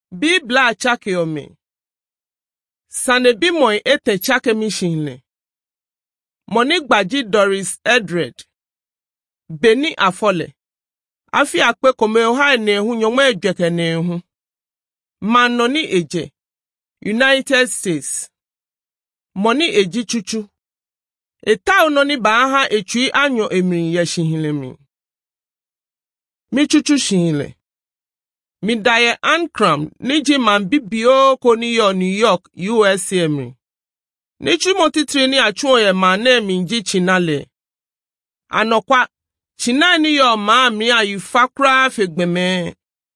Bibla chake ome. Sane bi moi ete chake mishinle. Monique Baji Doris Edred. Beni afole. Afi akpe kome oha nehu nyongwe ejeke nehu. Manoni eje. United States. Moni eji chuchu. Eta unoni baha echui anyo emri ye shihile mi. Mi chuchu shihile. Mi daye Ankram niji man bibio koni yo New York, USA mi. Nichi motitri ni achuoye mane minji chinale. Anokwa, chinani yo maami ayufakra fegbeme.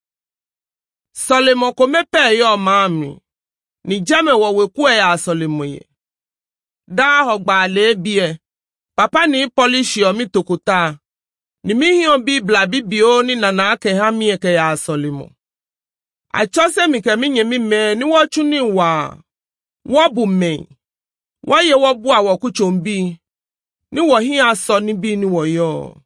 Solemo komepe yo maami. Ni jame wawekwe ya solemoye. Da hogba lebie. Papa ni polish yo mi tokuta. Ni mihion bibla bibio ni nanake hamie ke ya solemo. Achose mike minye mime ni wachuni wa. Wabu me. Waye wabu awa kuchombi. Ni wahi aso ni bi ni wayo.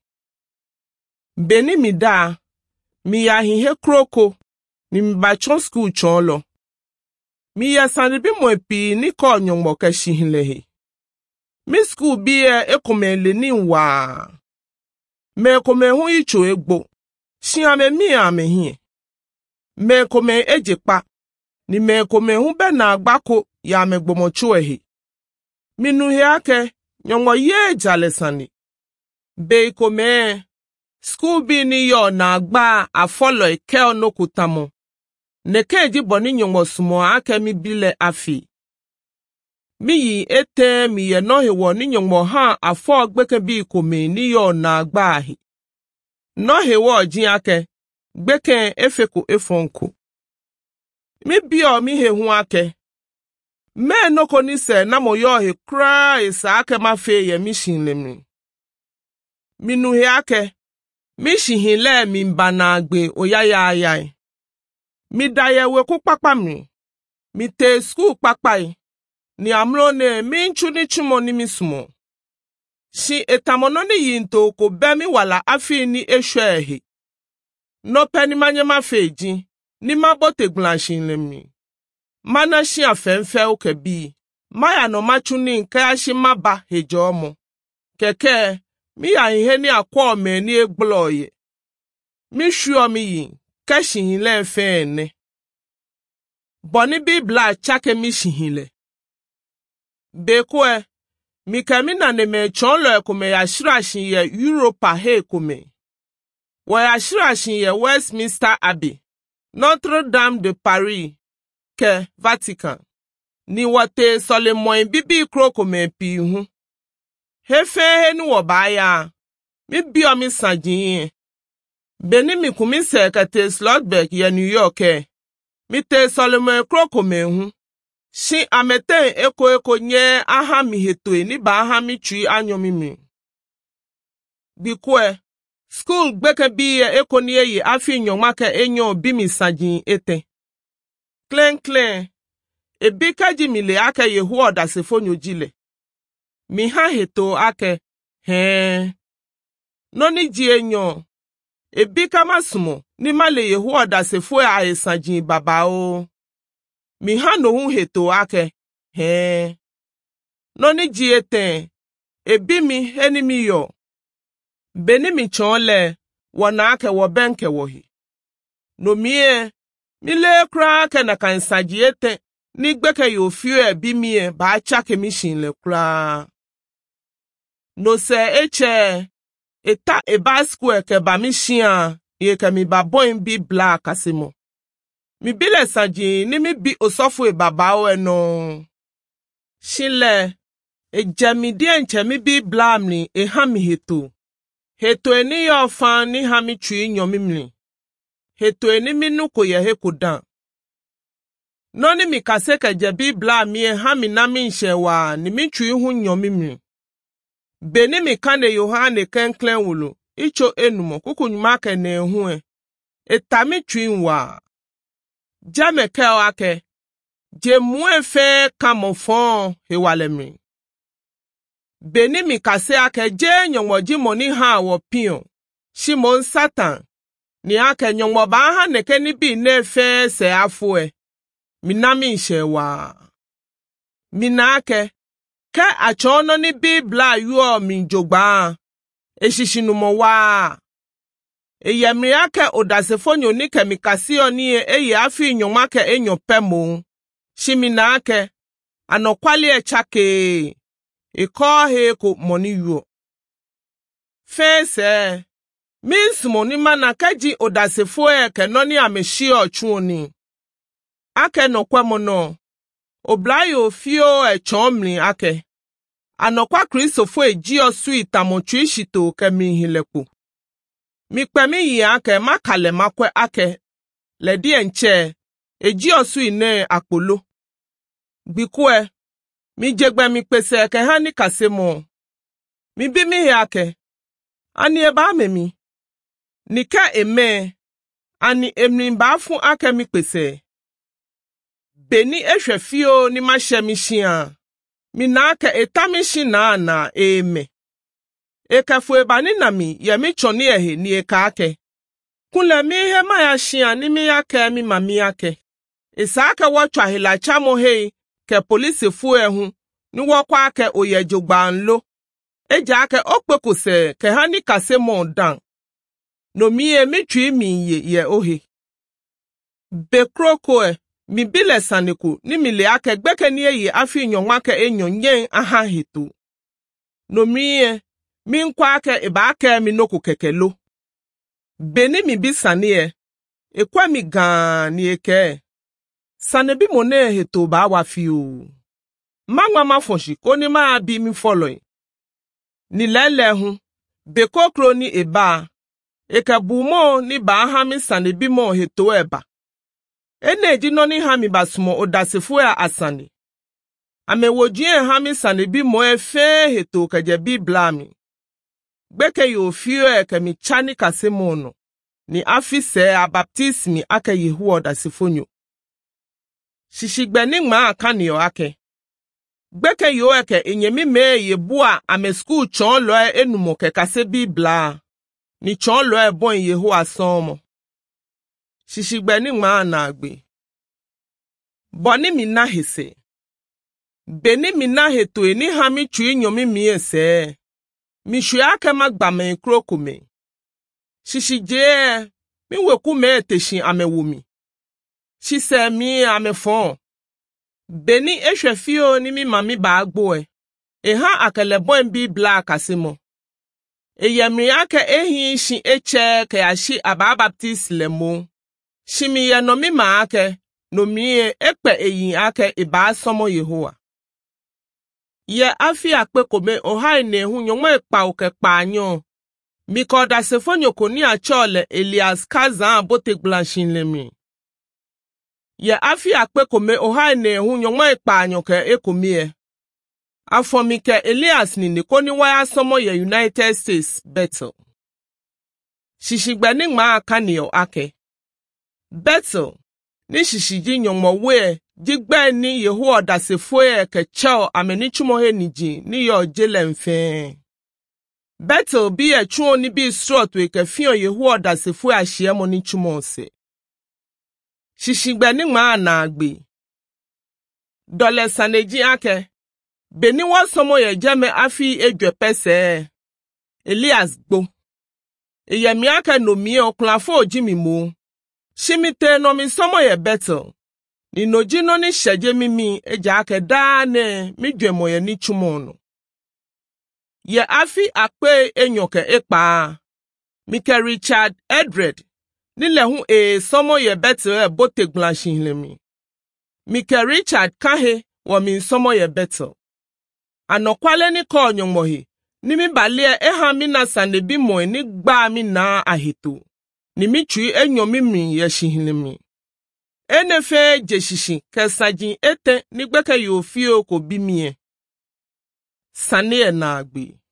Beni mida. Mi ya hihe kroko. Ni mbachon school chonlo. Mi ya sanibi mwepi ni ko nyongmo keshi hilehi. Mi school biye ekome leni wa. Me kome hu icho egbo. Shiame mi ame hie. Me kome ejekpa. Ni me kome hu be na agbako ya me gbomochuehi. Minu heake nyongmo ye jalesani. Be kome. School bi ni yo na agba afolo ike onokutamo. Nekeji boni nyongmo sumo ake mi bile afi. Mi yi ete mi ye no hewo ni nyongmo ha afo gbeke bi kome ni yo na agba ahi. No hewo jin ake gbeke efeko efonku. Mi bio mi hehu ake. Me no koni se na mo yo he kra isa ake ma fe ye mi shinle mi. Minu he ake. Mi shihile mi mbana agbe oyaya ayai. Mi daye weku papa mi. Mi te school papai. Ni amlone mi nchuni chumo ni misumo. Shi etamono ni yinto ko bemi wala afi ni eshwehi. No peni manye mafeji. Ni mabote glanshin mi. Mana shi afenfe okebi. Maya no machuni nkaya shi maba hejomo. Keke. Mi ya ihe ni akwa ome ni egbloye. Mi shuo mi yin. Keshihile fene. Boni bibla chake mi shihile. Bekwe. Mi kemina ne me chonlo ekume ya shirashin ye Europa he ekume. Wa ya shirashin ye Westminster Abbey. Notre Dame de Paris. Ke Vatican. Ni wate solemoy bibi krokome pi hu. Hefe he ni wobaya. Mi bio mi sanjin. Beni mi kumise kate Slotberg ye New York Mi te solomon krokome hu. Shi amete eko nye aha mi hetwe ni ba aha mi chui anyo mimi. Bikwe. School gbeke biye eko nye ye afi nyomake enyo bimi sanjin ete. Klen. Ebika jimile ake ye huo da sefonyo jile. Mi ha heto ake. Noni ji enyo. Ebika masumo ni male ye huo da sefo a sanjin baba o. Mi ha no hu heto ake. Noni ji eten. Ebi mi eni mi yo. Beni mi chonle. Wana ake wo benke wohi. No miye. Mi le kra ake na kan sanji eten. Ni gbeke yo fiyo ebi miye ba chake mi shinle kra. No se eche. Eta eba square ke ba mi shia. Ye ke mi ba boin bi bla kasimo. Mi bile sanji ni mi bi osofu e baba o eno. Shile. E jemi di enche mi bi bla mni e hami heto. Heto eni yo fan ni hami chui nyomimli. Heto eni mi nuko ye heko dan. Noni mi kaseke je bi bla mi e hami na mi nshewa ni mi chui hu nyomimli. Beni mi kane Yohane kenklen wulu. Icho enumo kukunyumake ne hue. Etami chwinwa. Jame keo ake. Je mwen fe kamofon hewalemi. Beni mi kase ake je nyongwoji moni ha wopion. Shimon Satan. ni ake nyongmo ba ha neke ni bi ne fe se afoe. Minami shewa. Minake. Ke achono ni Bibla yuo minjogba. Eshishinumo wa. Eyemriake odasefonyo ni kemikasio ni eye afi nyomake enyo pemo. Shiminake. Anokwali echake. Ikohe ko moni yuo. Fese. Miss moni mana keji odasefoe kenoni ameshi ochuoni. Ake no kwemono. Oblayo fio echomli ake. Anokwa Kristofo eji osu itamochu ishito kemi hileku. Mikpemi yi ake makale makwe ake. Ledi enche. Eji osu ine akpolo. Bikwe. Mi jegbe mi pese ke hani kasemo. Mi bimi hi ake. Ani eba memi. Nika eme. Ani emrimba fun ake mi pese. Beni fio ni mashemishia. Minake etamishina na eme. Ekafu ebani nami yemi choni ehe ni ekake. Kule mi he mayashia ni mi yake mi mami yake. Isaake wachwa hilacha mohe ke polisi fu ehu ni wakwa ake oyejogba nlo. Eja ake okpekuse ke hani kase mondan. No miye mi chui mi ye ohe. Bekrokoe. Mi bile saniku ni mile ake gbeke ni eyi afi nyonwake enyo nyen aha hitu. No miye, mi nkwa ake iba ake mi noku kekelo. Beni mi bisanie, ekwa mi gan ni eke. Sanebi mone hitu ba wafiu. Mangwa mafonshi koni maa bi mi following. Ni lele hun, bekokro ni eba. Eke bumo ni ba aha mi sanebi mo hitu eba. Eneji noni hami basumo odasefo ya asani. Amewojie hami sanebi mo efe heto keje Bibla mi. Gbeke yo fio ke mi chani kasemono. Ni afise a baptismi ake yehu odasefonyo. Shishigbe ma akani yo ake. Gbeke yo eke inyemi me yebua ame school chon lo enumo ke kase Bibla. Ni chon lo bon yehu asomo. Shishigbe ma anagbe. Boni mina hese. Beni mina heto eni hami chui nyomi miese. Mishu ake magbame krokume. Shishije mi weku me eteshin amewumi. Shise mi amefon. Beni fio ni mi mami bagboe. Eha akelebon Bibla kasimo. Eyemri ake ehi shi eche ke ashi aba baptist lemo. Shimi ye no mi ma ake, no miye ekpe eyin ake iba somo Yehowa. Ye afi akpe kome ohai ne hu nyonwe ekpa oke kpanyo. Miko da sefonyo koni achole Elias kazan bote glanshin lemi. Ye afi akpe kome ohai ne hu nyonwe ekpanyo ke ekomie. Afomike Elias ni koni waya somo ye United States Bethel. Shishigbe ma akaniyo ake. Bethel, ni shishiji nyongmo we, jigbe ni Yehowa dasefoe ke chao amenichumohe niji ni yo jele mfe. Bethel bi chuo ni bi strot we ke fiyo Yehowa dasefoe ashiemo ni chumose. Shishigbe ma anagbe. Dole saneji ake. Beni wasomo ye jeme afi ejwe pese. Elias gbo. Eyemi ake no miye oklafo ojimi mo. Shimite no mi somo ye Bethel. Ni noji no ni sheje mimi eja ake dane mi dwemo ye ni chumono. Ye afi akpe enyoke ekpa. Mike Richard Edred. Ni lehu somo ye Bethel bote glanshin lemi. Mike Richard kahe wa mi somo ye Bethel. Anokwale ni ko nyongmohi. Ni mi balie eha mi na sanebi mo ni gba mi na ahitu. Ni mi chui enyomimi ye shihinimi. Enefe jeshishi kesajin ete ni gbeke yo fio ko bimie. Sanie na agbi.